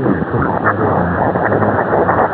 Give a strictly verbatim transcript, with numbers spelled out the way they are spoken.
ちょっとやろうかなと思ってます。